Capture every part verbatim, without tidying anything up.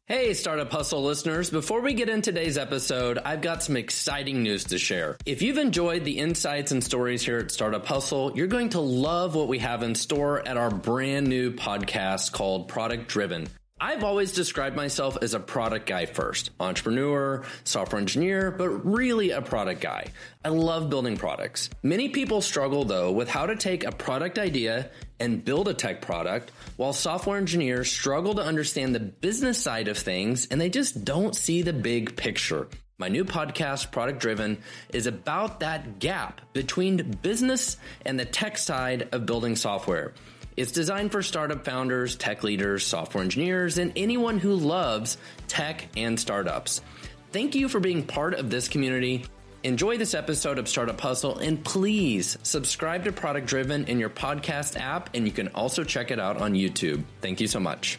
Hey, Startup Hustle listeners. Before we get into today's episode, I've got some exciting news to share. If you've enjoyed the insights and stories here at Startup Hustle, you're going to love what we have in store at our brand new podcast called Product Driven. I've always described myself as a product guy first, entrepreneur, software engineer, but really a product guy. I love building products. Many people struggle though with how to take a product idea and build a tech product, while software engineers struggle to understand the business side of things and they just don't see the big picture. My new podcast, Product Driven, is about that gap between business and the tech side of building software. It's designed for startup founders, tech leaders, software engineers, and anyone who loves tech and startups. Thank you for being part of this community. Enjoy this episode of Startup Hustle, and please subscribe to Product Driven in your podcast app, and you can also check it out on YouTube. Thank you so much.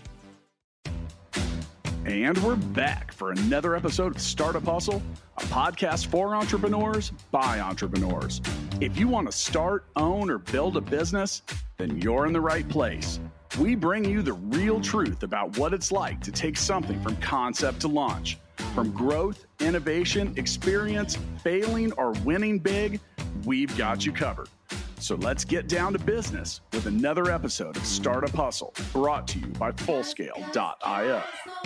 And we're back for another episode of Startup Hustle, a podcast for entrepreneurs by entrepreneurs. If you want to start, own, or build a business, then you're in the right place. We bring you the real truth about what it's like to take something from concept to launch. From growth, innovation, experience, failing, or winning big, we've got you covered. So let's get down to business with another episode of Startup Hustle, brought to you by Fullscale dot io.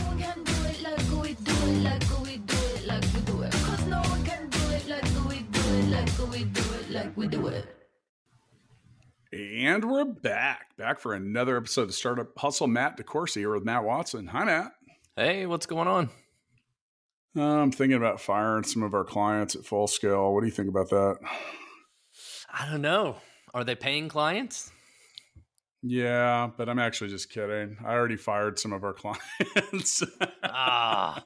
And we're back, back for another episode of Startup Hustle. Matt DeCourcy here with Matt Watson. Hi, Matt. Hey, what's going on? Uh, I'm thinking about firing some of our clients at Fullscale. What do you think about that? I don't know. Are they paying clients? Yeah, but I'm actually just kidding. I already fired some of our clients. ah.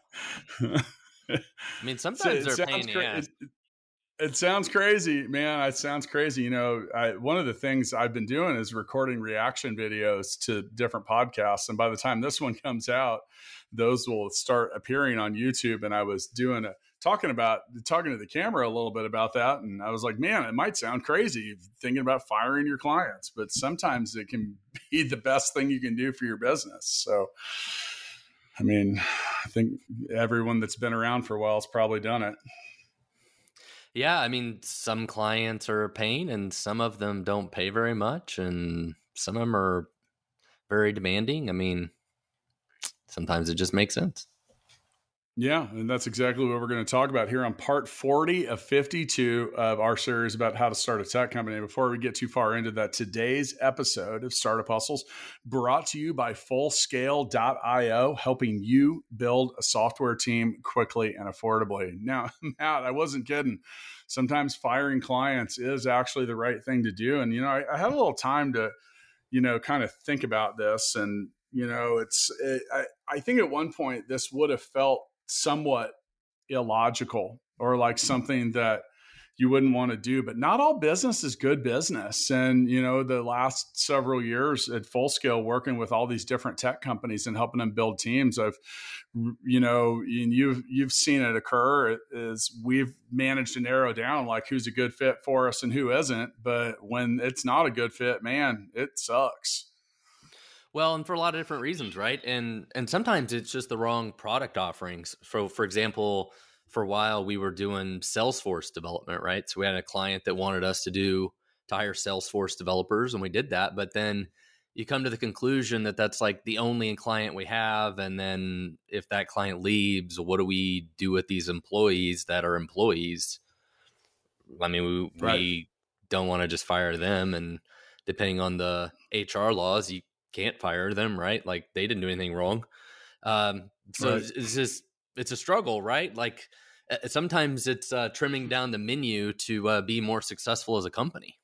I mean, sometimes so they're paying you. Cra- it, it sounds crazy, man. It sounds crazy. You know, I, one of the things I've been doing is recording reaction videos to different podcasts. And by the time this one comes out, those will start appearing on YouTube. And I was doing a talking about talking to the camera a little bit about that. And I was like, man, it might sound crazy thinking about firing your clients, but sometimes it can be the best thing you can do for your business. So, I mean, I think everyone that's been around for a while has probably done it. Yeah. I mean, some clients are paying and some of them don't pay very much. And some of them are very demanding. I mean, sometimes it just makes sense. Yeah, and that's exactly what we're going to talk about here on part forty of fifty-two of our series about how to start a tech company. Before we get too far into that, today's episode of Startup Hustles brought to you by Fullscale dot io, helping you build a software team quickly and affordably. Now, Matt, I wasn't kidding. Sometimes firing clients is actually the right thing to do. And, you know, I, I had a little time to, you know, kind of think about this. And, you know, it's, it, I, I think at one point this would have felt somewhat illogical or like something that you wouldn't want to do, but not all business is good business. And, you know, the last several years at Fullscale working with all these different tech companies and helping them build teams, I've, you know, and you've, you've seen it occur is we've managed to narrow down like who's a good fit for us and who isn't. But when it's not a good fit, man, it sucks. Well, and for a lot of different reasons, right? And and sometimes it's just the wrong product offerings. So, for example, for a while we were doing Salesforce development, right? So we had a client that wanted us to do to hire Salesforce developers, and we did that. But then you come to the conclusion that that's like the only client we have, and then if that client leaves, what do we do with these employees that are employees? I mean, we right. we don't want to just fire them, and depending on the H R laws, you can't fire them, right? Like they didn't do anything wrong. Um, so right. it's just, it's a struggle, right? Like uh, sometimes it's uh, trimming down the menu to uh, be more successful as a company.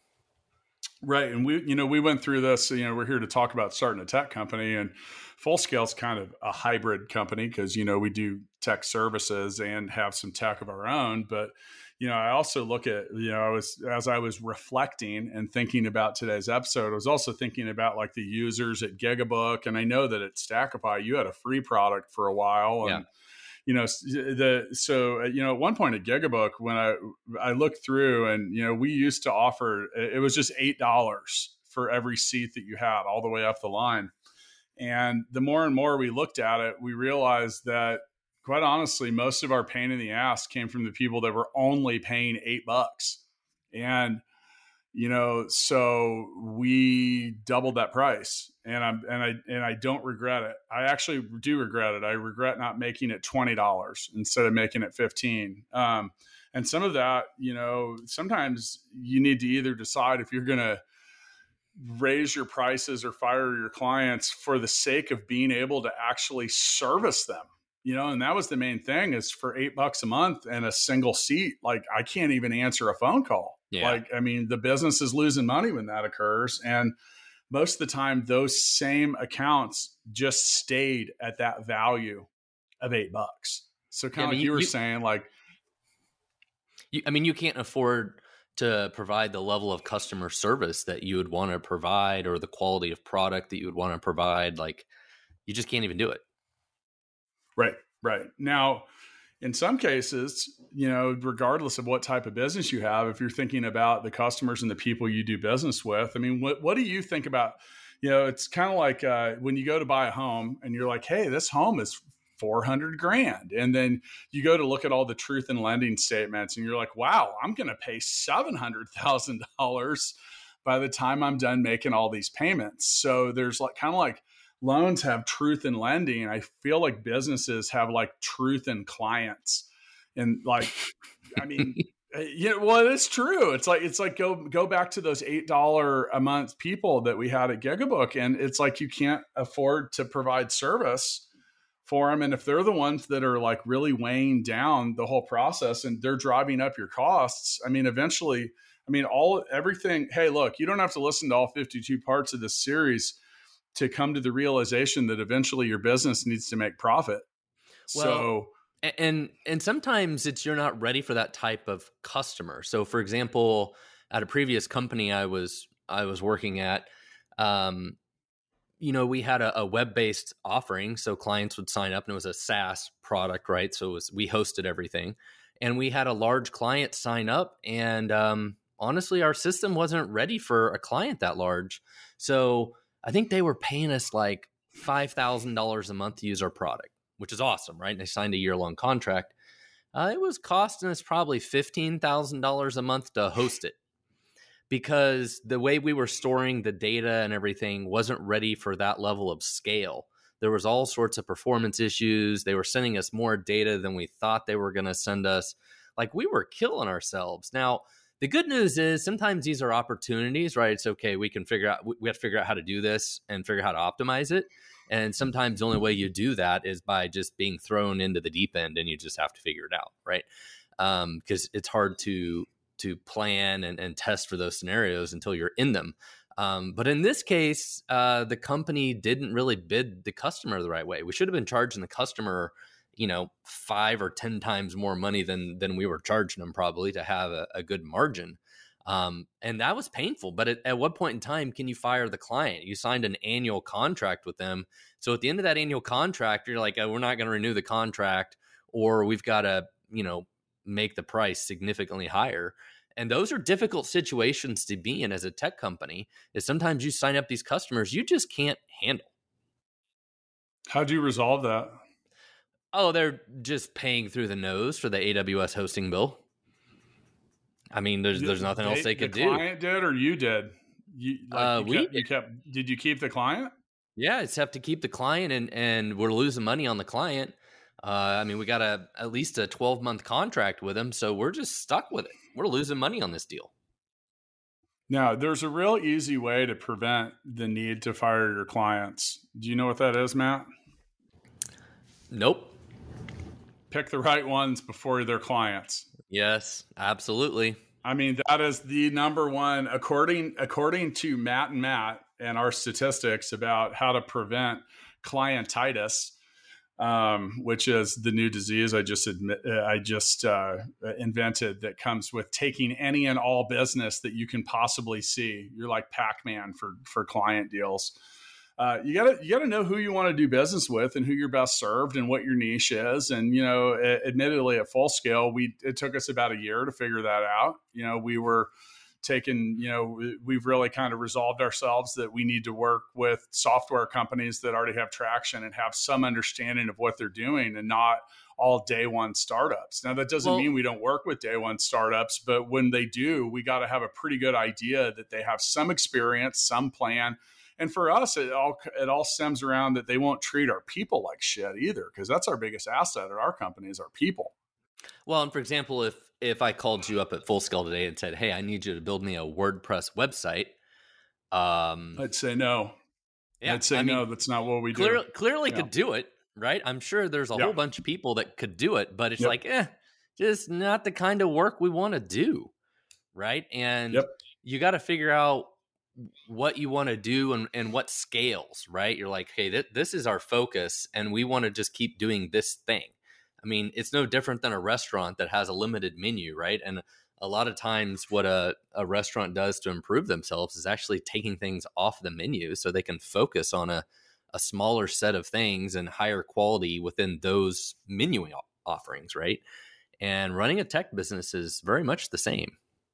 Right. And we, you know, we went through this, you know, we're here to talk about starting a tech company, and Fullscale is kind of a hybrid company because, you know, we do tech services and have some tech of our own, but you know, I also look at, you know, I was, as I was reflecting and thinking about today's episode, I was also thinking about like the users at Gigabook. And I know that at Stackify, you had a free product for a while. And, yeah. you know, the, so, you know, at one point at Gigabook, when I, I looked through and, you know, we used to offer, it was just eight dollars for every seat that you had all the way up the line. And the more and more we looked at it, we realized that, quite honestly, most of our pain in the ass came from the people that were only paying eight bucks. And, you know, so we doubled that price, and I'm, and I, and I don't regret it. I actually do regret it. I regret not making it twenty dollars instead of making it fifteen. Um, and some of that, you know, sometimes you need to either decide if you're going to raise your prices or fire your clients for the sake of being able to actually service them. You know, and that was the main thing, is for eight bucks a month and a single seat, like I can't even answer a phone call. Yeah. Like, I mean, the business is losing money when that occurs. And most of the time, those same accounts just stayed at that value of eight bucks. So kind yeah, of like you, you were you, saying, like, you, I mean, you can't afford to provide the level of customer service that you would want to provide, or the quality of product that you would want to provide. Like, you just can't even do it. Right, right. Now, in some cases, you know, regardless of what type of business you have, if you're thinking about the customers and the people you do business with, I mean, what, what do you think about, you know, it's kind of like uh, when you go to buy a home and you're like, hey, this home is four hundred grand. And then you go to look at all the truth in lending statements and you're like, wow, I'm going to pay seven hundred thousand dollars by the time I'm done making all these payments. So there's like kind of like, loans have truth in lending. I feel like businesses have like truth in clients. And like, I mean, yeah, well, it's true. It's like, it's like, go, go back to those eight dollars a month people that we had at Gigabook. And it's like, you can't afford to provide service for them. And if they're the ones that are like really weighing down the whole process and they're driving up your costs, I mean, eventually, I mean, all, everything, hey, look, you don't have to listen to all fifty-two parts of this series to come to the realization that eventually your business needs to make profit. Well, so, and, and sometimes it's, you're not ready for that type of customer. So for example, at a previous company I was, I was working at, um, you know, we had a, a web-based offering. So clients would sign up, and it was a SaaS product, right? So it was, we hosted everything, and we had a large client sign up, and um, honestly, our system wasn't ready for a client that large. So I think they were paying us like five thousand dollars a month to use our product, which is awesome, right? And they signed a year-long contract. Uh, it was costing us probably fifteen thousand dollars a month to host it, because the way we were storing the data and everything wasn't ready for that level of scale. There was all sorts of performance issues. They were sending us more data than we thought they were going to send us. Like, we were killing ourselves. Now, the good news is sometimes these are opportunities, right? It's okay. We can figure out, we have to figure out how to do this and figure out how to optimize it. And sometimes the only way you do that is by just being thrown into the deep end, and you just have to figure it out, right? Um, because it's hard to, to plan and, and test for those scenarios until you're in them. Um, but in this case, uh, the company didn't really bid the customer the right way. We should have been charging the customer, you know, five or ten times more money than than we were charging them, probably, to have a, a good margin. Um, and that was painful. But at, at what point in time can you fire the client? You signed an annual contract with them. So at the end of that annual contract, you're like, oh, we're not going to renew the contract, or we've got to, you know, make the price significantly higher. And those are difficult situations to be in as a tech company, is sometimes you sign up these customers you just can't handle. How do you resolve that? Oh, they're just paying through the nose for the A W S hosting bill. I mean, there's there's nothing they, else they could the do. The client did, or you did? You, like uh, you we kept, you kept. Did you keep the client? Yeah, it's have to keep the client, and and we're losing money on the client. Uh, I mean, we got a at least a twelve month contract with them, so we're just stuck with it. We're losing money on this deal. Now, there's a real easy way to prevent the need to fire your clients. Do you know what that is, Matt? Nope. Pick the right ones before they're clients. Yes, absolutely. I mean, that is the number one, according according to Matt and Matt and our statistics about how to prevent clientitis, um, which is the new disease I just admit, uh, I just uh, invented, that comes with taking any and all business that you can possibly see. You're like Pac-Man for for client deals. Uh, you gotta you gotta know who you want to do business with and who you're best served and what your niche is. And you know, admittedly, at full scale, we it took us about a year to figure that out. You know, we were taken, you know, we've really kind of resolved ourselves that we need to work with software companies that already have traction and have some understanding of what they're doing, and not all day one startups. Now, that doesn't Well, mean we don't work with day one startups, but when they do, we got to have a pretty good idea that they have some experience, some plan. And for us, it all it all stems around that they won't treat our people like shit either, because that's our biggest asset at our company is our people. well, and for example, if if I called you up at Full Scale today and said, "Hey, I need you to build me a WordPress website," um, I'd say no. yeah, I'd say I mean, no. That's not what we clear, do. clearly Yeah. could do it, right? I'm sure there's a Yeah. whole bunch of people that could do it, but it's Yep. like, eh, just not the kind of work we want to do, right? And Yep. you got to figure out what you want to do and, and what scales, right? You're like, hey, th- this is our focus and we want to just keep doing this thing. I mean, it's no different than a restaurant that has a limited menu, right? And a lot of times what a, a restaurant does to improve themselves is actually taking things off the menu so they can focus on a, a smaller set of things and higher quality within those menu offerings, right? And running a tech business is very much the same.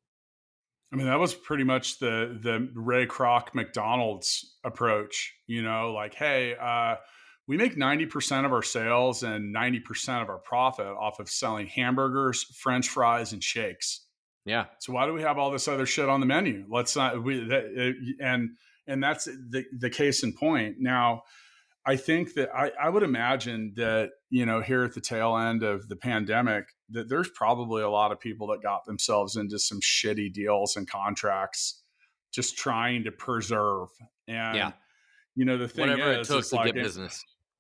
I mean, that was pretty much the the Ray Kroc McDonald's approach, you know, like, hey, uh, we make ninety percent of our sales and ninety percent of our profit off of selling hamburgers, French fries, and shakes. Yeah. So why do we have all this other shit on the menu? Let's not, we, that, and, and that's the, the case in point. Now, I think that I, I would imagine that, you know, here at the tail end of the pandemic, that there's probably a lot of people that got themselves into some shitty deals and contracts just trying to preserve. And, Yeah. you know, the thing Whatever is, it took it's to like, get business.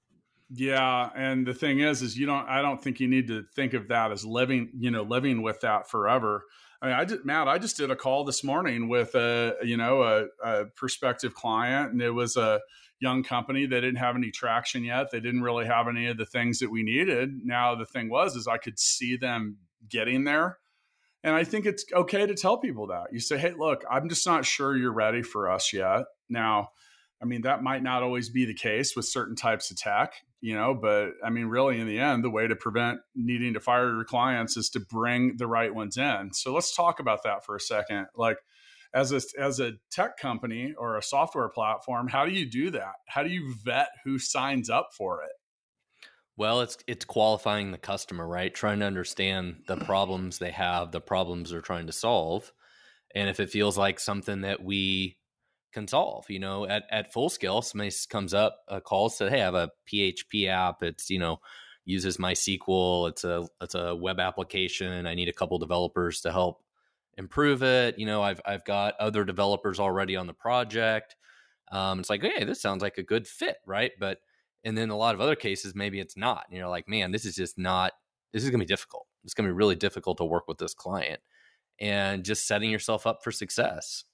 Yeah. And the thing is, is you don't, I don't think you need to think of that as living, you know, living with that forever. I mean, I did, Matt, I just did a call this morning with a, you know, a, a prospective client, and it was a young company. They didn't have any traction yet. They didn't really have any of the things that we needed. Now, the thing was, is I could see them getting there. And I think it's okay to tell people that. You say, hey, look, I'm just not sure you're ready for us yet. Now, I mean, that might not always be the case with certain types of tech, you know, but I mean, really in the end, the way to prevent needing to fire your clients is to bring the right ones in. So let's talk about that for a second. Like as a, as a tech company or a software platform, how do you do that? How do you vet who signs up for it? Well, it's it's qualifying the customer, right? Trying to understand the problems they have, the problems they're trying to solve. And if it feels like something that we can solve, you know, at, at Full Scale, somebody comes up, a call, said, hey, I have a P H P app. It's, you know, uses MySQL. It's a, it's a web application. I need a couple developers to help improve it. You know, I've, I've got other developers already on the project. Um, it's like, hey, this sounds like a good fit. Right. But, and then a lot of other cases, maybe it's not. And you're like, man, this is just not, this is going to be difficult. It's going to be really difficult to work with this client, and just setting yourself up for success.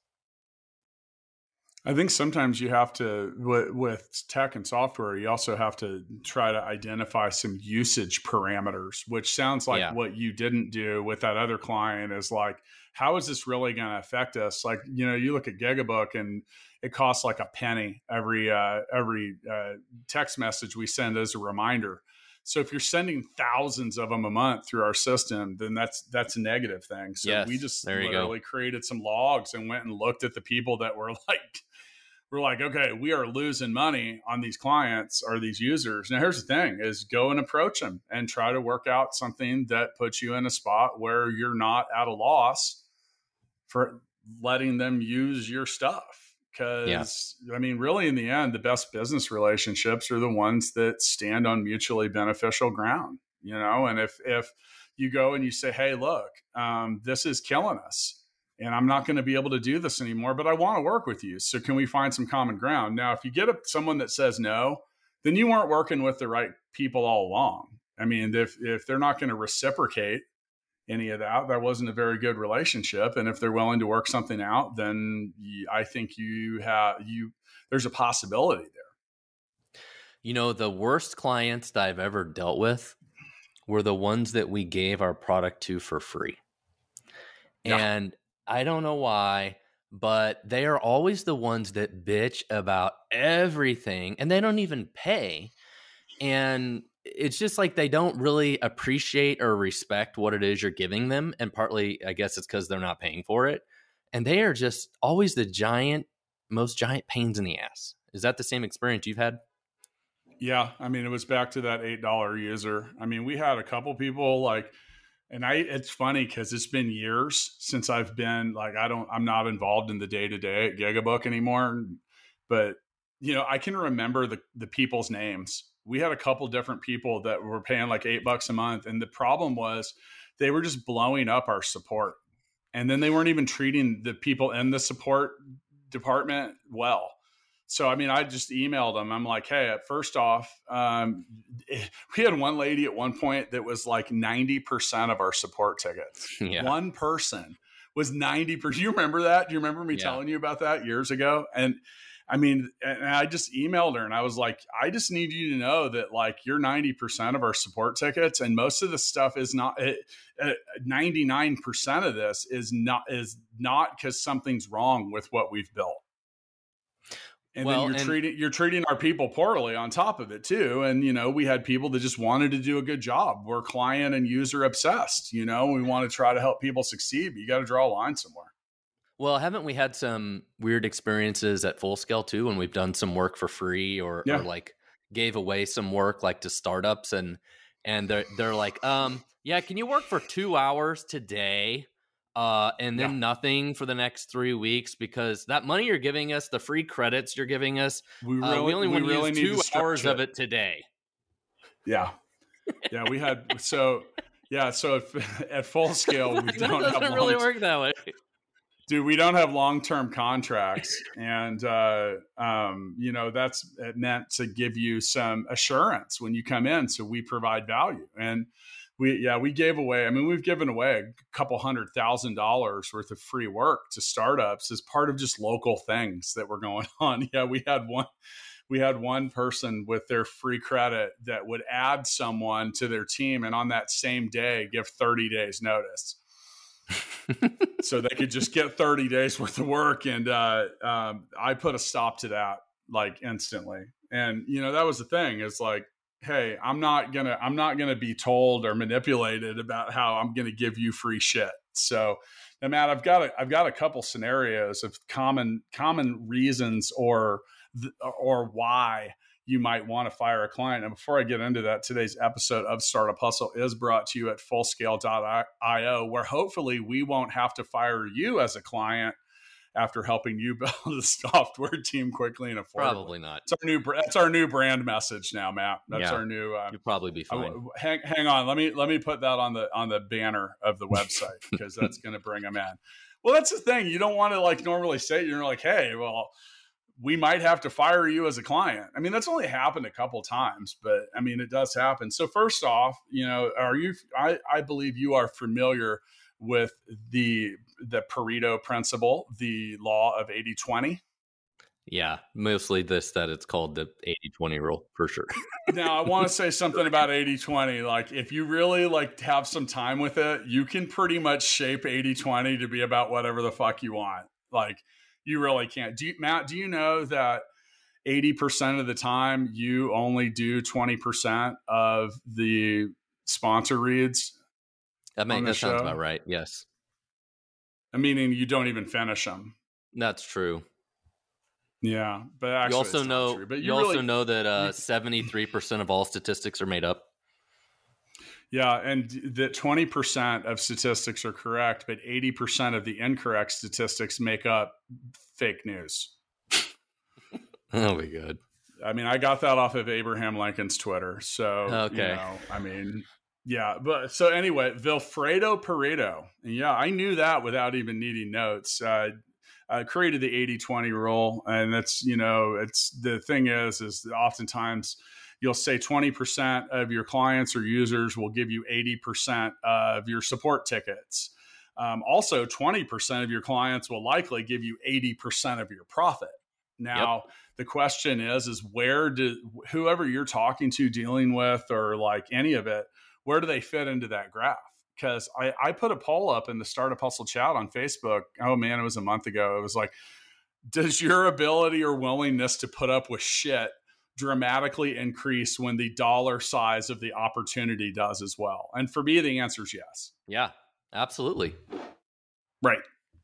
I think sometimes you have to, with, with tech and software, you also have to try to identify some usage parameters, which sounds like Yeah. what you didn't do with that other client is like, how is this really going to affect us? Like, you know, you look at Gigabook and it costs like a penny every, uh, every uh, text message we send as a reminder. So if you're sending thousands of them a month through our system, then that's, that's a negative thing. So Yes, we just there you literally go. created some logs and went and looked at the people that were like, we're like, okay, we are losing money on these clients or these users. Now, here's the thing is go and approach them and try to work out something that puts you in a spot where you're not at a loss for letting them use your stuff. Because, yeah. I mean, really, in the end, the best business relationships are the ones that stand on mutually beneficial ground, you know? And if, if you go and you say, hey, look, um, this is killing us, and I'm not going to be able to do this anymore, but I want to work with you. So can we find some common ground? Now, if you get a, someone that says no, then you weren't working with the right people all along. I mean, if, if they're not going to reciprocate any of that, that wasn't a very good relationship. And if they're willing to work something out, then you, I think you have, you, there's a possibility there. You know, the worst clients that I've ever dealt with were the ones that we gave our product to for free. Yeah. And I don't know why, but they are always the ones that bitch about everything, and they don't even pay. And it's just like they don't really appreciate or respect what it is you're giving them. And partly, I guess it's because they're not paying for it. and they are just always the giant, most giant pains in the ass. Is that the same experience you've had? Yeah. I mean, it was back to that eight dollar user. I mean, we had a couple people like, and I, it's funny because it's been years since I've been like, I don't, I'm not involved in the day to day at Gigabook anymore. But, you know, I can remember the, the people's names. We had a couple different people that were paying like eight bucks a month. And the problem was they were just blowing up our support. And then they weren't even treating the people in the support department well. So, I mean, I just emailed them. I'm like, hey, first off, um, we had one lady at one point that was like ninety percent of our support tickets. Yeah. One person was ninety percent. Do you remember that? Do you remember me yeah. telling you about that years ago? And I mean, and I just emailed her and I was like, I just need you to know that like you're ninety percent of our support tickets. And most of the stuff is not, it, uh, ninety-nine percent of this is not, is not because something's wrong with what we've built. And well, then you're and, treating you're treating our people poorly on top of it too. And you know, we had people that just wanted to do a good job. We're client and user obsessed. You know, we want to try to help people succeed, but you got to draw a line somewhere. Well, haven't we had some weird experiences at Full Scale too, when we've done some work for free or, yeah. or like gave away some work like to startups and and they're they're like, um, yeah, can you work for two hours today? Uh, and then yeah. nothing for the next three weeks because that money you're giving us, the free credits you're giving us, we, really, uh, we only want to really use two hours it. of it today. Yeah. Yeah. We had, so yeah. So if, at Full Scale, we that don't doesn't have really long, work that way. Dude, we don't have long-term contracts. And, uh, um, you know, that's it meant to give you some assurance when you come in. So we provide value. And, We, yeah, we gave away, I mean, we've given away a couple hundred thousand dollars worth of free work to startups as part of just local things that were going on. Yeah, we had one, we had one person with their free credit that would add someone to their team and on that same day give thirty days notice. So they could just get thirty days worth of work. And uh, um, I put a stop to that like instantly. And, you know, that was the thing is like, hey, I'm not gonna, I'm not gonna be told or manipulated about how I'm gonna give you free shit. So, now, Matt, I've got a, I've got a couple scenarios of common, common reasons or, th- or why you might want to fire a client. And before I get into that, today's episode of Startup Hustle is brought to you at full scale dot io, where hopefully we won't have to fire you as a client after helping you build a software team quickly and affordably. Probably not. It's our new, that's our new brand message now, Matt. That's yeah, our new. Uh, you'll probably be fine. I, hang, hang on, let me let me put that on the on the banner of the website because that's going to bring them in. Well, that's the thing. You don't want to like normally say you're like, hey, well, we might have to fire you as a client. I mean, that's only happened a couple times, but I mean, it does happen. So first off, you know, are you? I I believe you are familiar with the the Pareto principle, the law of eighty twenty. Yeah, mostly this, that it's called the eighty twenty rule for sure. Now, I want to say something about eighty twenty. Like, if you really like have some time with it, you can pretty much shape eighty twenty to be about whatever the fuck you want. Like, you really can't. Do you, Matt, do you know that eighty percent of the time you only do twenty percent of the sponsor reads? That, may, that sounds about right. Yes. Meaning you don't even finish them. That's true. Yeah, but actually you also know true. But you, you really, also know that uh, seventy-three percent of all statistics are made up. Yeah, and that twenty percent of statistics are correct, but eighty percent of the incorrect statistics make up fake news. Oh my God. I mean, I got that off of Abraham Lincoln's Twitter. So, okay. you know, I mean, yeah. But so anyway, Vilfredo Pareto. Yeah, I knew that without even needing notes. Uh, I created the eighty twenty rule. And that's, you know, it's the thing is, is oftentimes you'll say twenty percent of your clients or users will give you eighty percent of your support tickets. Um, also, twenty percent of your clients will likely give you eighty percent of your profit. Now, yep. The question is, is where do whoever you're talking to, dealing with, or like any of it, where do they fit into that graph? Because I, I put a poll up in the Startup Hustle chat on Facebook. Oh man, it was a month ago. It was like, does your ability or willingness to put up with shit dramatically increase when the dollar size of the opportunity does as well? And for me, the answer is yes. Yeah, absolutely. Right. Right.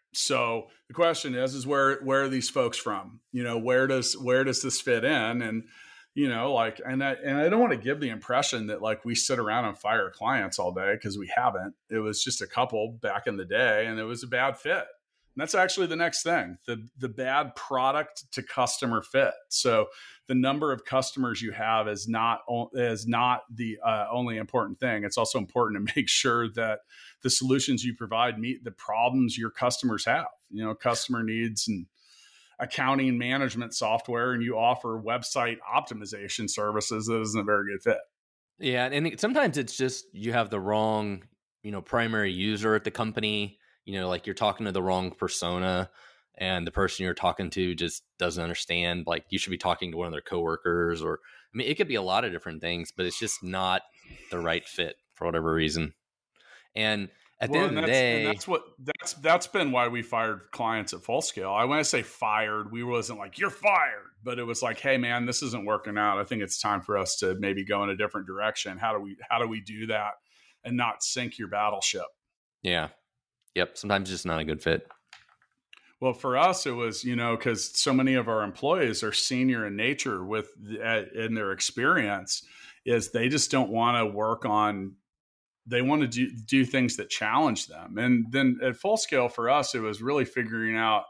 So the question is, is where, where are these folks from? You know, where does, where does this fit in? And, you know, like, and I, and I don't want to give the impression that like we sit around and fire clients all day, because we haven't. It was just a couple back in the day, and it was a bad fit. And that's actually the next thing, the, the bad product to customer fit. So the number of customers you have is not, is not the uh, only important thing. It's also important to make sure that the solutions you provide meet the problems your customers have, you know, customer needs and accounting management software, and you offer website optimization services. That isn't a very good fit. Yeah. And sometimes it's just, you have the wrong, you know, primary user at the company, you know, like you're talking to the wrong persona, and the person you're talking to just doesn't understand. Like you should be talking to one of their coworkers, or, I mean, it could be a lot of different things, but it's just not the right fit for whatever reason. And at well, the end of the that's, day, and that's what that's that's been why we fired clients at Full Scale. I when I say fired, we wasn't like you're fired, but it was like, hey man, this isn't working out. I think it's time for us to maybe go in a different direction. How do we how do we do that and not sink your battleship? Yeah. Yep. Sometimes it's just not a good fit. Well, for us, it was, you know, because so many of our employees are senior in nature with uh, in their experience, is they just don't want to work on. They want to do, do things that challenge them. And then at Full Scale for us, it was really figuring out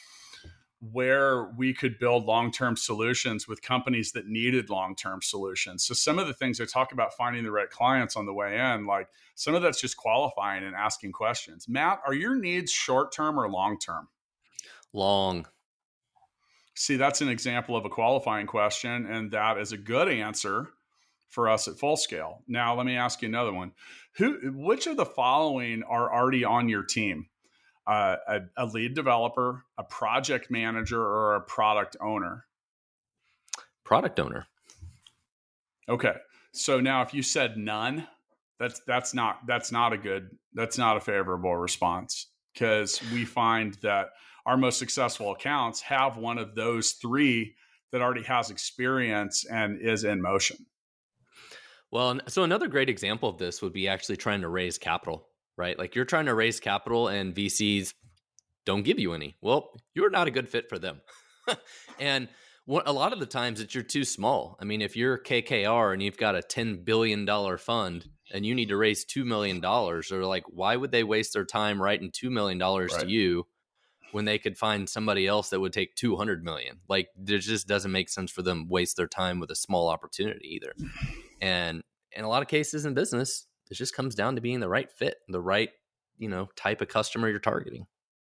where we could build long-term solutions with companies that needed long-term solutions. So some of the things I talk about finding the right clients on the way in, like some of that's just qualifying and asking questions. Matt, are your needs short-term or long-term? Long. See, that's an example of a qualifying question. And that is a good answer for us at Full Scale. Now, let me ask you another one. Who, which of the following are already on your team? Uh, a, a lead developer, a project manager, or a product owner? Product owner. Okay. So now if you said none, that's, that's not, that's not a good, that's not a favorable response, because we find that our most successful accounts have one of those three that already has experience and is in motion. Well, so another great example of this would be actually trying to raise capital, right? Like you're trying to raise capital and V Cs don't give you any. Well, you're not a good fit for them. And what, a lot of the times it's you're too small. I mean, if you're K K R and you've got a ten billion dollars fund and you need to raise two million dollars, or like, why would they waste their time writing two million dollars right. to you when they could find somebody else that would take two hundred million dollars? Like, it just doesn't make sense for them to waste their time with a small opportunity either. And in a lot of cases in business, it just comes down to being the right fit, the right, you know, type of customer you're targeting.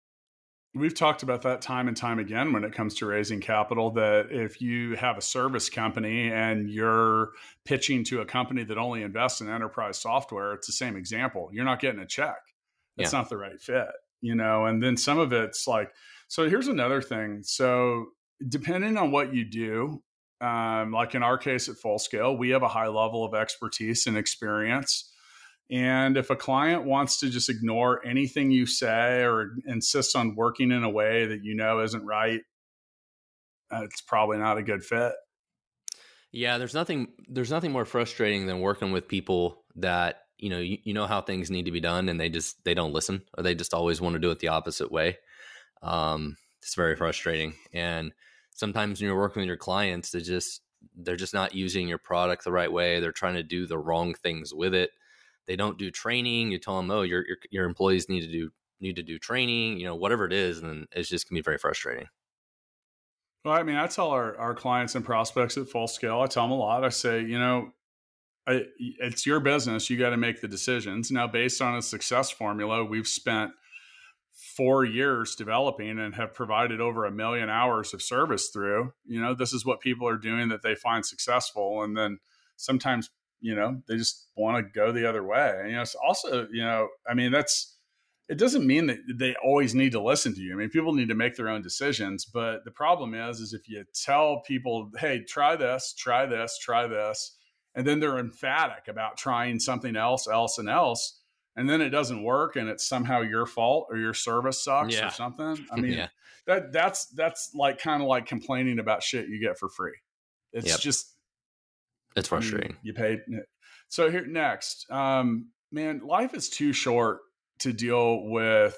We've talked about that time and time again when it comes to raising capital, that if you have a service company and you're pitching to a company that only invests in enterprise software, it's the same example. You're not getting a check. That's yeah. not the right fit, you know? And then some of it's like, so here's another thing. So depending on what you do, Um, like in our case at Full Scale, we have a high level of expertise and experience. And if a client wants to just ignore anything you say or insists on working in a way that you know isn't right, uh, it's probably not a good fit. Yeah, there's nothing there's nothing more frustrating than working with people that, you know, you, you know how things need to be done and they just they don't listen, or they just always want to do it the opposite way. Um, it's very frustrating. And sometimes when you're working with your clients, they just, they're just not using your product the right way. They're trying to do the wrong things with it. They don't do training. You tell them, oh, your, your, your employees need to do, need to do training, you know, whatever it is. And it's just can be very frustrating. Well, I mean, I tell our, our clients and prospects at Full Scale, I tell them a lot. I say, you know, I, it's your business. You got to make the decisions. Now, based on a success formula, we've spent four years developing and have provided over a million hours of service through. You know, this is what people are doing that they find successful. And then sometimes, you know, they just want to go the other way. And, you know, it's also, you know, I mean, that's, it doesn't mean that they always need to listen to you. I mean, people need to make their own decisions. But the problem is, is if you tell people, hey, try this, try this, try this, and then they're emphatic about trying something else, else, and else, and then it doesn't work and it's somehow your fault or your service sucks yeah. or something. I mean, yeah. that that's, that's like kind of like complaining about shit you get for free. It's yep. just, it's frustrating. I mean, you paid. So here next, um, man, life is too short to deal with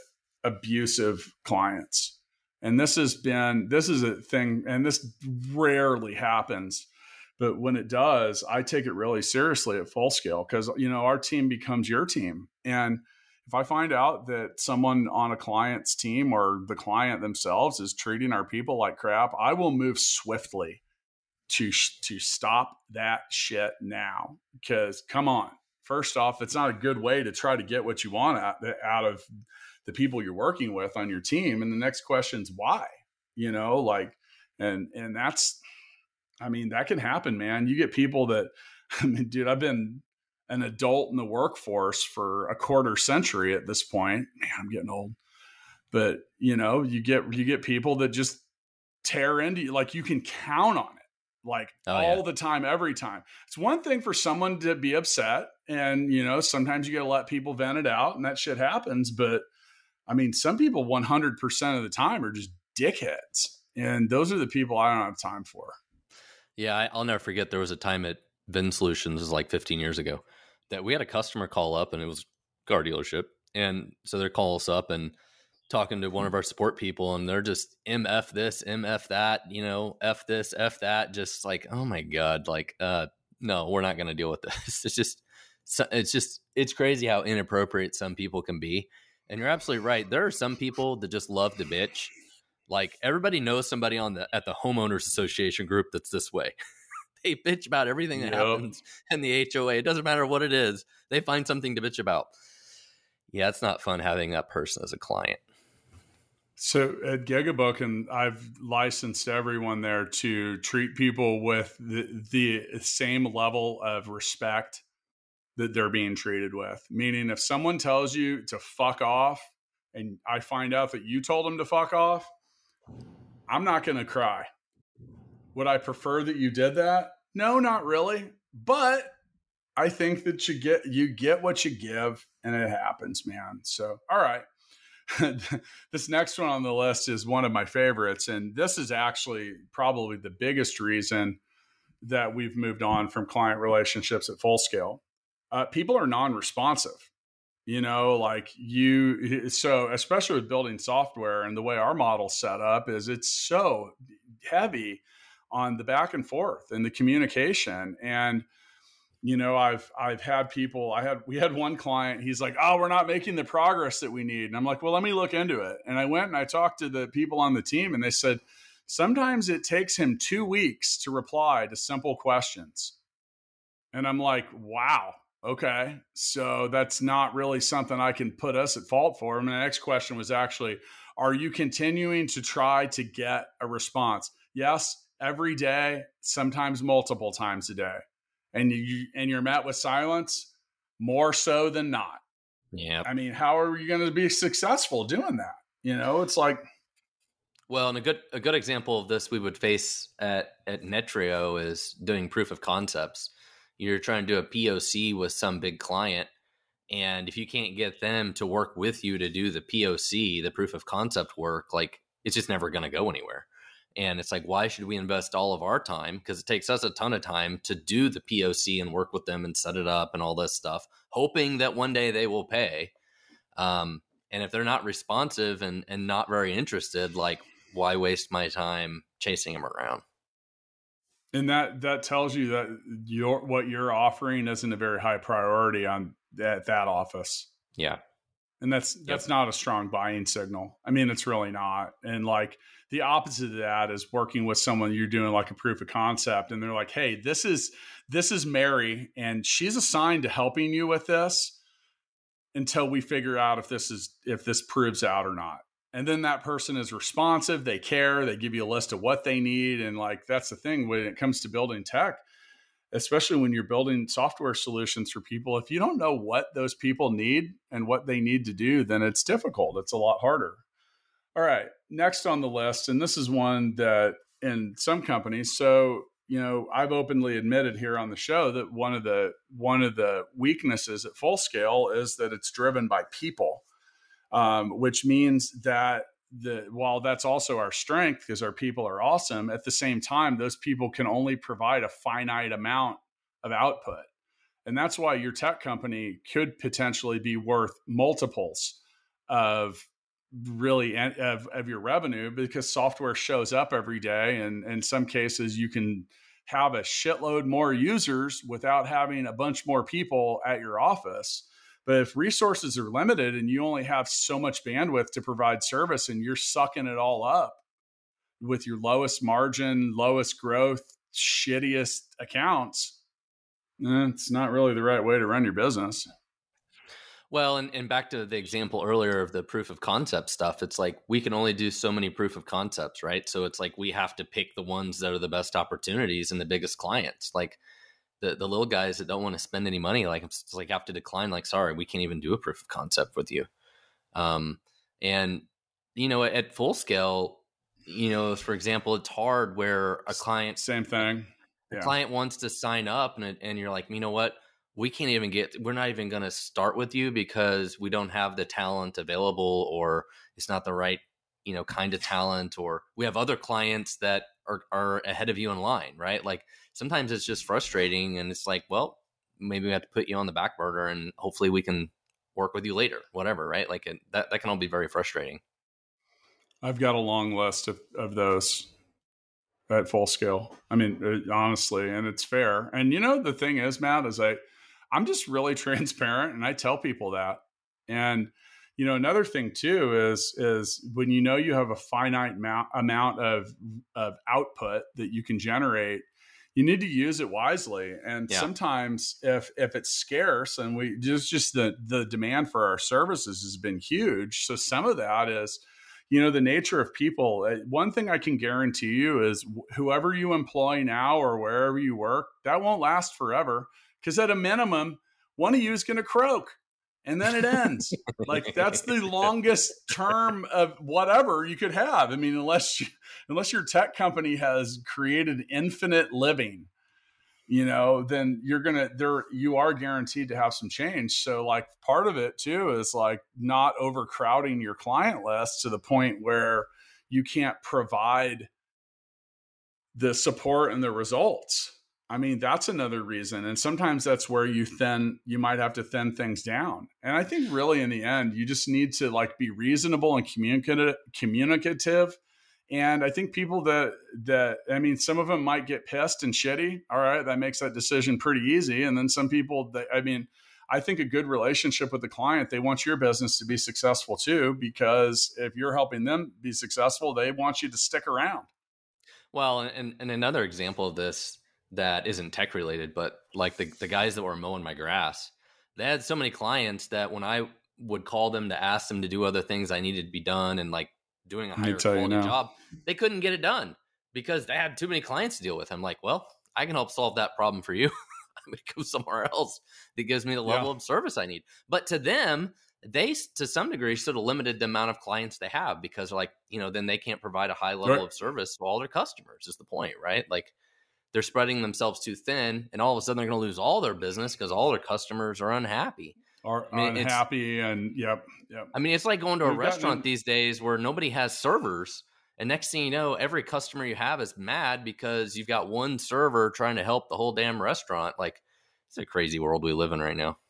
abusive clients. And this has been, this is a thing, and this rarely happens. But when it does, I take it really seriously at Full Scale because, you know, our team becomes your team. And if I find out that someone on a client's team or the client themselves is treating our people like crap, I will move swiftly to to stop that shit now. Because come on, first off, it's not a good way to try to get what you want out, out of the people you're working with on your team. And the next question is why, you know, like, and, and that's, I mean, that can happen, man. You get people that, I mean, dude, I've been an adult in the workforce for a quarter century at this point. Man, I'm getting old, but you know, you get, you get people that just tear into you. Like you can count on it, like oh, all yeah. the time, every time. It's one thing for someone to be upset and, you know, sometimes you got to let people vent it out and that shit happens. But I mean, some people one hundred percent of the time are just dickheads. And those are the people I don't have time for. Yeah, I, I'll never forget. There was a time at Vin Solutions, this was like fifteen years ago, that we had a customer call up, and it was a car dealership. And so they're calling us up and talking to one of our support people, and they're just M F this, M F that, you know, F this, F that. Just like, oh my God, like, uh, no, we're not going to deal with this. It's just, it's just, it's crazy how inappropriate some people can be. And you're absolutely right. There are some people that just love to bitch. Like everybody knows somebody on the at the homeowners association group that's this way. They bitch about everything that yep. happens in the H O A. It doesn't matter what it is. They find something to bitch about. Yeah, it's not fun having that person as a client. So at Gigabook, and I've licensed everyone there to treat people with the, the same level of respect that they're being treated with. Meaning if someone tells you to fuck off and I find out that you told them to fuck off, I'm not going to cry. Would I prefer that you did that? No, not really. But I think that you get, you get what you give and it happens, man. So, all right. This next one on the list is one of my favorites. And this is actually probably the biggest reason that we've moved on from client relationships at Full Scale. Uh, people are non-responsive, you know, like you, so especially with building software and the way our model's set up is it's so heavy on the back and forth and the communication. And, you know, I've, I've had people, I had, we had one client, he's like, oh, we're not making the progress that we need. And I'm like, well, let me look into it. And I went and I talked to the people on the team and they said, sometimes it takes him two weeks to reply to simple questions. And I'm like, wow. Okay, so that's not really something I can put us at fault for. And the next question was actually, are you continuing to try to get a response? Yes, every day, sometimes multiple times a day. And you and you're met with silence, more so than not. Yeah. I mean, how are you going to be successful doing that? You know, it's like, well, and a good a good example of this we would face at at Netrio is doing proof of concepts. You're trying to do a P O C with some big client, and if you can't get them to work with you to do the P O C, the proof of concept work, like it's just never going to go anywhere. And it's like, why should we invest all of our time? Because it takes us a ton of time to do the P O C and work with them and set it up and all this stuff, hoping that one day they will pay. Um, and if they're not responsive and, and not very interested, like, why waste my time chasing them around? And that, that tells you that your, what you're offering isn't a very high priority on that, that office. Yeah. And that's, that's yep. not a strong buying signal. I mean, it's really not. And like the opposite of that is working with someone you're doing like a proof of concept. And they're like, hey, this is, this is Mary and she's assigned to helping you with this until we figure out if this is, if this proves out or not. And then that person is responsive. They care. They give you a list of what they need. And like, that's the thing when it comes to building tech, especially when you're building software solutions for people. If you don't know what those people need and what they need to do, then it's difficult. It's a lot harder. All right. Next on the list. And this is one that in some companies, so, you know, I've openly admitted here on the show that one of the, one of the weaknesses at Full Scale is that it's driven by people. Um, which means that the while that's also our strength because our people are awesome, at the same time, those people can only provide a finite amount of output. And that's why your tech company could potentially be worth multiples of really of, of your revenue, because software shows up every day. And in some cases you can have a shitload more users without having a bunch more people at your office. But if resources are limited and you only have so much bandwidth to provide service and you're sucking it all up with your lowest margin, lowest growth, shittiest accounts, eh, it's not really the right way to run your business. Well, and, and back to the example earlier of the proof of concept stuff, it's like we can only do so many proof of concepts, right? So it's like we have to pick the ones that are the best opportunities and the biggest clients. Like the, the little guys that don't want to spend any money, like it's like have to decline, like, sorry, we can't even do a proof of concept with you. Um, and, you know, at full scale, you know, for example, it's hard where a client, same thing. Yeah. A client wants to sign up and, and you're like, you know what? We can't even get, we're not even going to start with you because we don't have the talent available, or it's not the right, you know, kind of talent, or we have other clients that are, are ahead of you in line, right? Like sometimes it's just frustrating and it's like, well, maybe we have to put you on the back burner and hopefully we can work with you later, whatever, right? Like it, that, that can all be very frustrating. I've got a long list of, of those at full scale. I mean, honestly, and it's fair. And you know, the thing is, Matt, is I, I'm just really transparent and I tell people that. And, you know, another thing too is, is when you know you have a finite amount, amount of, of output that you can generate, you need to use it wisely. And yeah. sometimes if, if it's scarce and we just, just the, the demand for our services has been huge. So some of that is, you know, the nature of people. One thing I can guarantee you is whoever you employ now or wherever you work, that won't last forever. Because at a minimum, one of you is going to croak and then it ends. Like that's the longest term of whatever you could have. I mean, unless you, unless your tech company has created infinite living, you know, then you're going to, there, you are guaranteed to have some change. So like part of it too is like not overcrowding your client list to the point where you can't provide the support and the results. I mean, that's another reason. And sometimes that's where you thin, you might have to thin things down. And I think really in the end, you just need to like be reasonable and communicative, communicative. And I think people that, that, I mean, some of them might get pissed and shitty. All right. That makes that decision pretty easy. And then some people that, I mean, I think a good relationship with the client, they want your business to be successful too, because if you're helping them be successful, they want you to stick around. Well, and, and another example of this that isn't tech related, but like the, the guys that were mowing my grass, they had so many clients that when I would call them to ask them to do other things I needed to be done and like doing a higher quality job, they couldn't get it done because they had too many clients to deal with. I'm like, well, I can help solve that problem for you. I'm going to go somewhere else that gives me the level yeah. of service I need. But to them, they, to some degree, sort of limited the amount of clients they have because like, you know, then they can't provide a high level right. of service to all their customers is the point, right? Like, they're spreading themselves too thin, and all of a sudden they're going to lose all their business because all their customers are unhappy. Are I mean, unhappy, and yep, yep. I mean, it's like going to a You've restaurant these days where nobody has servers, and next thing you know, every customer you have is mad because you've got one server trying to help the whole damn restaurant. Like, it's a crazy world we live in right now.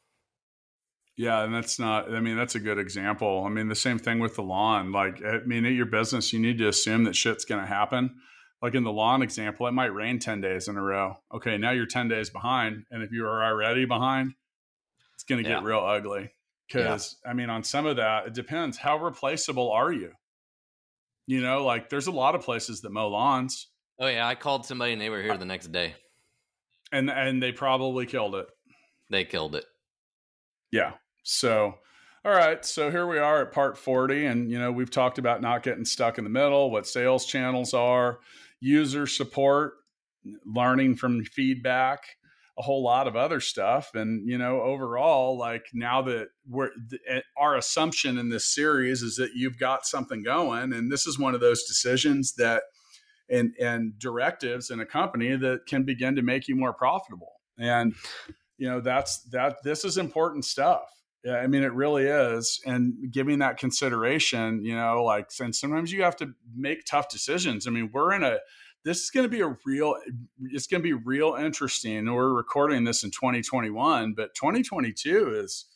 Yeah, and that's not, I mean, that's a good example. I mean, the same thing with the lawn. Like, I mean, at your business, you need to assume that shit's going to happen. Like in the lawn example, it might rain ten days in a row. Okay, now you're ten days behind. And if you are already behind, it's going to get yeah. real ugly. Because, yeah. I mean, on some of that, it depends. How replaceable are you? You know, like there's a lot of places that mow lawns. Oh, yeah. I called somebody and they were here the next day. And and they probably killed it. They killed it. Yeah. So, all right. So here we are at part forty. And, you know, we've talked about not getting stuck in the middle, what sales channels are, user support, learning from feedback, a whole lot of other stuff. And, you know, overall, like now that we're, our assumption in this series is that you've got something going. And this is one of those decisions that, and, and directives in a company that can begin to make you more profitable. And, you know, that's, that, this is important stuff. Yeah, I mean, it really is. And giving that consideration, you know, like, and sometimes you have to make tough decisions. I mean, we're in a, this is going to be a real, it's going to be real interesting. We're recording this in twenty twenty-one, but twenty twenty-two is,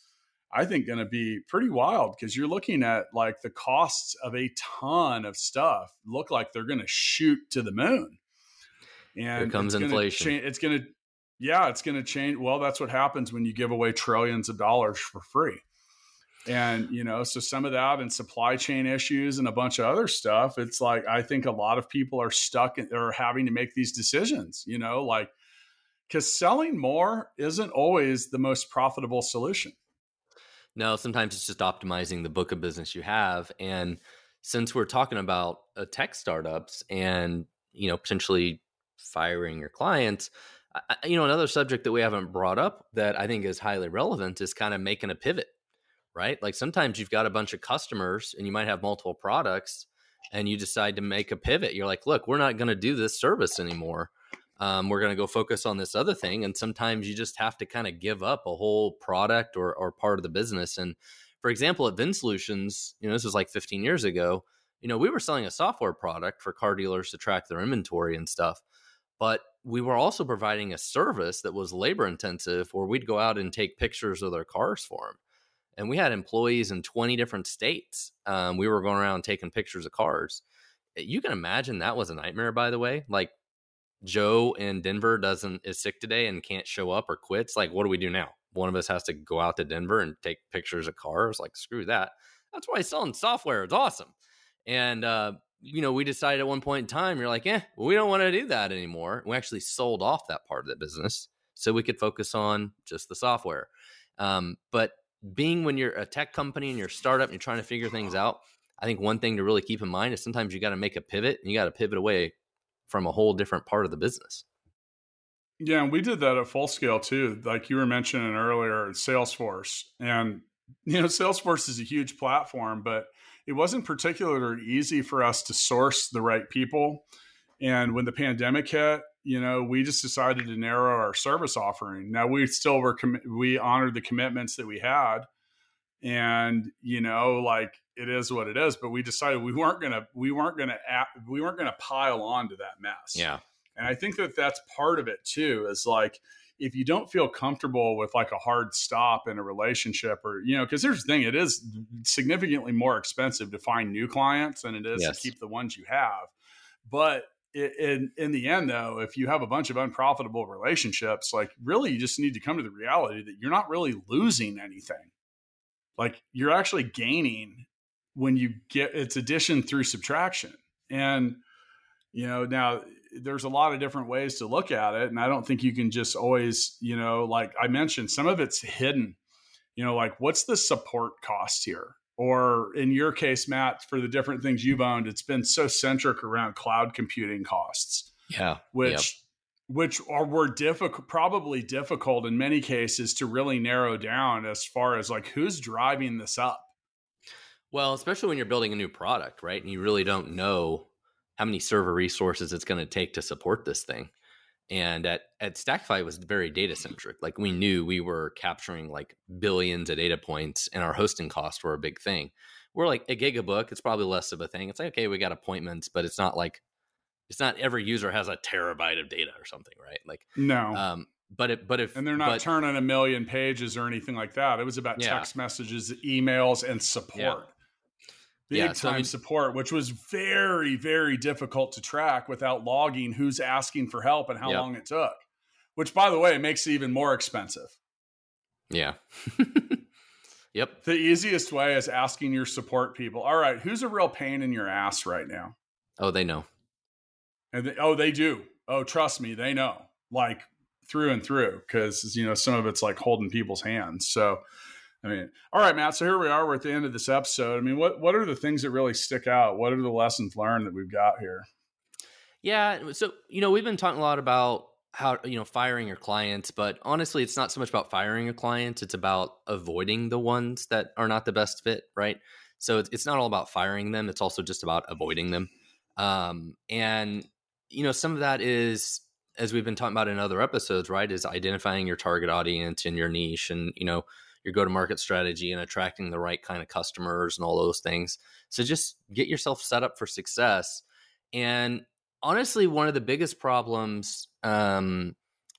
I think, going to be pretty wild, because you're looking at like the costs of a ton of stuff look like they're going to shoot to the moon. And Here comes it's inflation. Gonna cha- it's going to, yeah, it's going to change. Well, that's what happens when you give away trillions of dollars for free. And, you know, so some of that and supply chain issues and a bunch of other stuff, it's like, I think a lot of people are stuck in, or having to make these decisions, you know, like, because selling more isn't always the most profitable solution. No, sometimes it's just optimizing the book of business you have. And since we're talking about uh, tech startups and, you know, potentially firing your clients, I, you know, another subject that we haven't brought up that I think is highly relevant is kind of making a pivot, right? Like sometimes you've got a bunch of customers and you might have multiple products and you decide to make a pivot. You're like, look, we're not going to do this service anymore. Um, we're going to go focus on this other thing. And sometimes you just have to kind of give up a whole product or, or part of the business. And for example, at VinSolutions, you know, this was like fifteen years ago, you know, we were selling a software product for car dealers to track their inventory and stuff. But we were also providing a service that was labor intensive where we'd go out and take pictures of their cars for them. And we had employees in twenty different states. Um, we were going around taking pictures of cars. You can imagine that was a nightmare, by the way. Like, Joe in Denver doesn't is sick today and can't show up or quits. Like, what do we do now? One of us has to go out to Denver and take pictures of cars. Like, screw that. That's why selling software is awesome. And, uh, you know, we decided at one point in time, you're like, eh, we don't want to do that anymore. We actually sold off that part of the business so we could focus on just the software. Um, but being when you're a tech company and you're a startup and you're trying to figure things out, I think one thing to really keep in mind is sometimes you got to make a pivot and you got to pivot away from a whole different part of the business. Yeah, and we did that at Full Scale too. Like you were mentioning earlier, Salesforce. And, you know, Salesforce is a huge platform, but it wasn't particularly easy for us to source the right people. And when the pandemic hit, you know, we just decided to narrow our service offering. Now, we still were, com- we honored the commitments that we had. And, you know, like, it is what it is, but we decided we weren't going to, we weren't going to, we weren't going to pile on to that mess. Yeah. And I think that that's part of it too, is like, if you don't feel comfortable with like a hard stop in a relationship, or, you know, because here's the thing, it is significantly more expensive to find new clients than it is Yes. to keep the ones you have. But it, in, in the end, though, if you have a bunch of unprofitable relationships, like really, you just need to come to the reality that you're not really losing anything. Like you're actually gaining when you get it's addition through subtraction. And, you know, now there's a lot of different ways to look at it. And I don't think you can just always, you know, like I mentioned, some of it's hidden, you know, like what's the support cost here? Or in your case, Matt, for the different things you've owned, it's been so centric around cloud computing costs. Yeah. Which, yep. which are were difficult, probably difficult in many cases to really narrow down as far as like who's driving this up. Well, especially when you're building a new product, right? And you really don't know how many server resources it's going to take to support this thing. And at, at Stackify, it was very data centric. Like we knew we were capturing like billions of data points and our hosting costs were a big thing. We're like a gigabook. It's probably less of a thing. It's like, okay, we got appointments, but it's not like, it's not every user has a terabyte of data or something, right? Like, no. Um, but it, but if, and they're not but, turning a million pages or anything like that. It was about yeah. text messages, emails, and support. Yeah. Big yeah, time so I mean, support, which was very, very difficult to track without logging who's asking for help and how yep. long it took, which, by the way, makes it even more expensive. Yeah. Yep. The easiest way is asking your support people, all right, who's a real pain in your ass right now? Oh, they know. And they, oh, they do. Oh, trust me, they know, like through and through, because, you know, some of it's like holding people's hands. So, I mean, all right, Matt, so here we are. We're at the end of this episode. I mean, what, what are the things that really stick out? What are the lessons learned that we've got here? Yeah. So, you know, we've been talking a lot about how, you know, firing your clients, but honestly, it's not so much about firing your clients. It's about avoiding the ones that are not the best fit, right? So it's, it's not all about firing them. It's also just about avoiding them. Um, and, you know, some of that is, as we've been talking about in other episodes, right, is identifying your target audience and your niche and, you know, your go-to-market strategy and attracting the right kind of customers and all those things. So just get yourself set up for success. And honestly, one of the biggest problems um,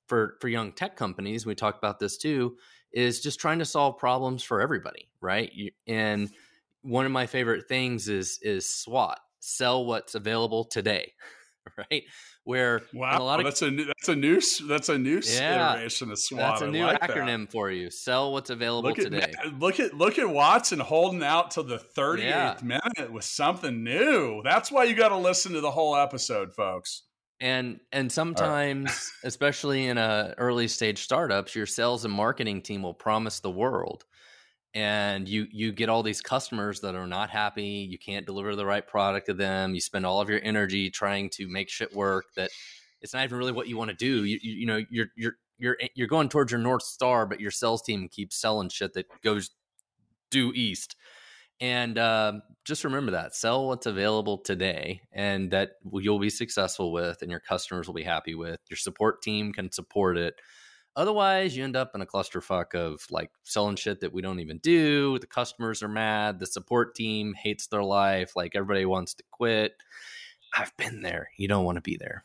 for, for young tech companies, we talked about this too, is just trying to solve problems for everybody. Right. You, and one of my favorite things is, is SWOT, sell what's available today. Right. Where wow, a lot of, that's a new, that's a new, that's a new yeah, iteration of SWOT. that's a new like acronym that. for you. Sell what's available Look at, today. Look at, look at Watson holding out till the thirty-eighth yeah. minute with something new. That's why you got to listen to the whole episode, folks. And, and sometimes, right. especially in a early stage startups, your sales and marketing team will promise the world. And you you get all these customers that are not happy. You can't deliver the right product to them. You spend all of your energy trying to make shit work that it's not even really what you want to do. You, you you know you're you're you're you're going towards your North Star, but your sales team keeps selling shit that goes due east. And um, just remember that, sell what's available today, and that you'll be successful with, and your customers will be happy with. Your support team can support it. Otherwise, you end up in a clusterfuck of like selling shit that we don't even do. The customers are mad. The support team hates their life. Like everybody wants to quit. I've been there. You don't want to be there.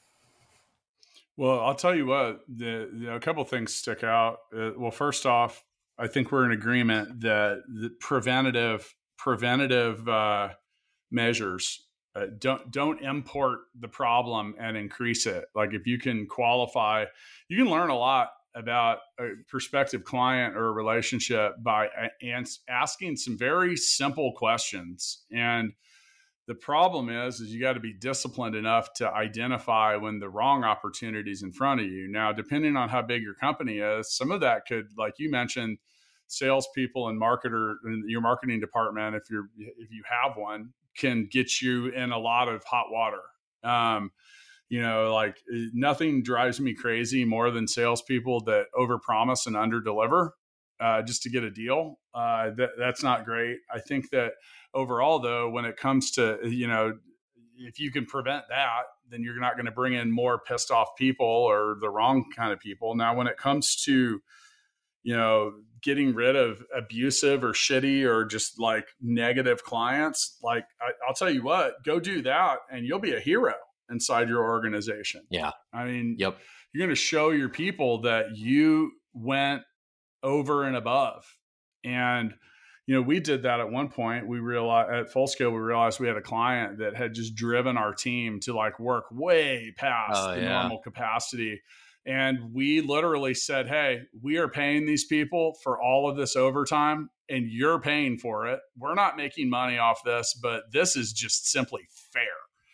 Well, I'll tell you what, the, the, a couple things stick out. Uh, well, first off, I think we're in agreement that the preventative, preventative uh, measures uh, don't, don't import the problem and increase it. Like if you can qualify, you can learn a lot about a prospective client or a relationship by a- asking some very simple questions. And the problem is, is you got to be disciplined enough to identify when the wrong opportunity is in front of you. Now, depending on how big your company is, some of that could, like you mentioned, salespeople and marketer in your marketing department, if you're, if you have one, can get you in a lot of hot water. Um, You know, like nothing drives me crazy more than salespeople that overpromise and underdeliver uh, just to get a deal. Uh, that, that's not great. I think that overall, though, when it comes to, you know, if you can prevent that, then you're not going to bring in more pissed off people or the wrong kind of people. Now, when it comes to, you know, getting rid of abusive or shitty or just like negative clients, like I, I'll tell you what, go do that and you'll be a hero inside your organization. Yeah. I mean, yep. You're going to show your people that you went over and above. And, you know, we did that at one point. We realized at Full Scale, we realized we had a client that had just driven our team to like work way past oh, the yeah. normal capacity. And we literally said, hey, we are paying these people for all of this overtime and you're paying for it. We're not making money off this, but this is just simply fair.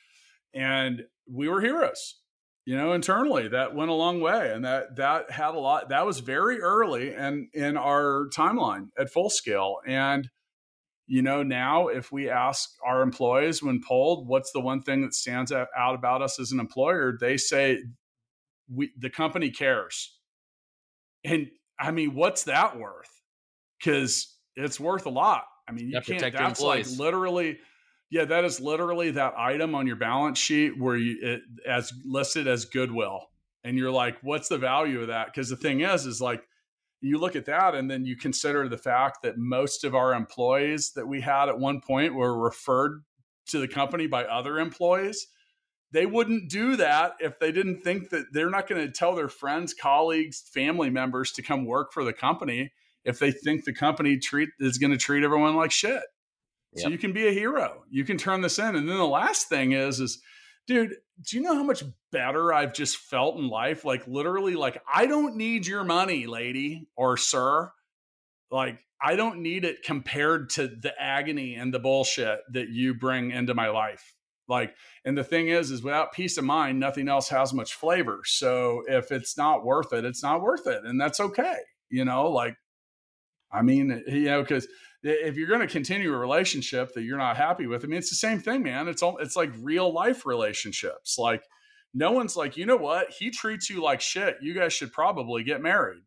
And we were heroes, you know, internally. That went a long way. And that, that had a lot, that was very early and in our timeline at Full Scale. And, you know, now if we ask our employees when polled, what's the one thing that stands out about us as an employer? They say we, the company cares. And I mean, what's that worth? Because it's worth a lot. I mean, you, you can't, that's like literally, yeah, that is literally that item on your balance sheet where you it as listed as goodwill. And you're like, what's the value of that? Because the thing is, is like, you look at that and then you consider the fact that most of our employees that we had at one point were referred to the company by other employees. They wouldn't do that if they didn't think that they're not going to tell their friends, colleagues, family members to come work for the company if they think the company treat is going to treat everyone like shit. So yep. You can be a hero. You can turn this in. And then the last thing is, is, dude, do you know how much better I've just felt in life? Like literally, like, I don't need your money, lady or sir. Like, I don't need it compared to the agony and the bullshit that you bring into my life. Like, and the thing is, is without peace of mind, nothing else has much flavor. So if it's not worth it, it's not worth it. And that's okay. You know, like, I mean, you know, because if you're going to continue a relationship that you're not happy with, I mean, it's the same thing, man. It's all, it's like real life relationships. Like no one's like, you know what? He treats you like shit. You guys should probably get married.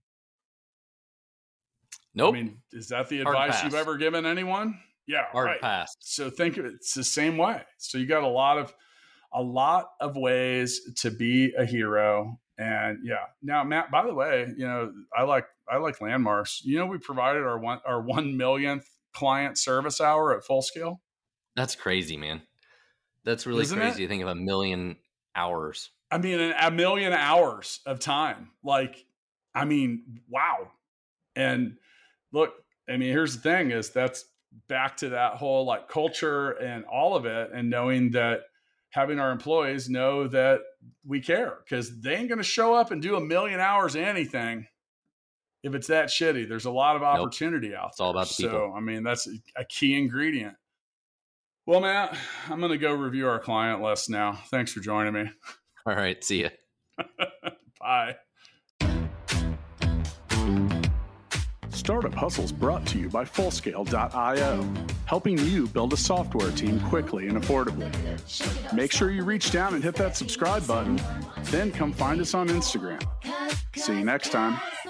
Nope. I mean, is that the advice you've ever given anyone? Yeah. Hard right. pass. So think of it, it's the same way. So you got a lot of, a lot of ways to be a hero. And yeah. Now, Matt, by the way, you know, I like, I like Landmarks. You know, we provided our one, our one millionth client service hour at Full Scale. That's crazy, man. That's really Isn't crazy it? to think of a million hours. I mean, a million hours of time. Like, I mean, wow. And look, I mean, here's the thing is that's back to that whole like culture and all of it, and knowing that having our employees know that we care, because they ain't going to show up and do a million hours of anything if it's that shitty. There's a lot of opportunity nope. out there. It's all about the people. So, I mean, that's a key ingredient. Well, Matt, I'm going to go review our client list now. Thanks for joining me. All right. See ya. Bye. Startup Hustles brought to you by Fullscale dot io, helping you build a software team quickly and affordably. Make sure you reach down and hit that subscribe button, then come find us on Instagram. See you next time.